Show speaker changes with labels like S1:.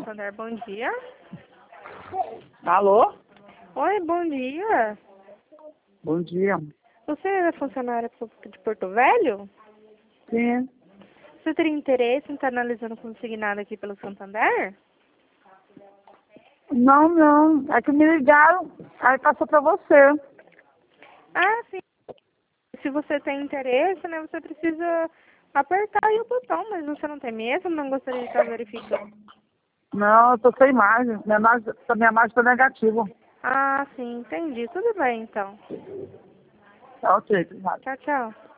S1: Santander, bom dia.
S2: Alô?
S1: Oi, bom dia.
S2: Bom dia.
S1: Você é funcionária pública de Porto Velho?
S2: Sim.
S1: Você teria interesse em estar analisando consignado aqui pelo Santander?
S2: Não. É que me ligaram, aí passou pra você.
S1: Ah, sim. Se você tem interesse, né, você precisa apertar aí o botão, mas você não tem mesmo? Não gostaria de estar verificando?
S2: Não, eu tô sem imagem. Minha imagem tá negativa.
S1: Ah, sim, entendi. Tudo bem, então.
S2: Tá ok, obrigado.
S1: Tchau, tchau.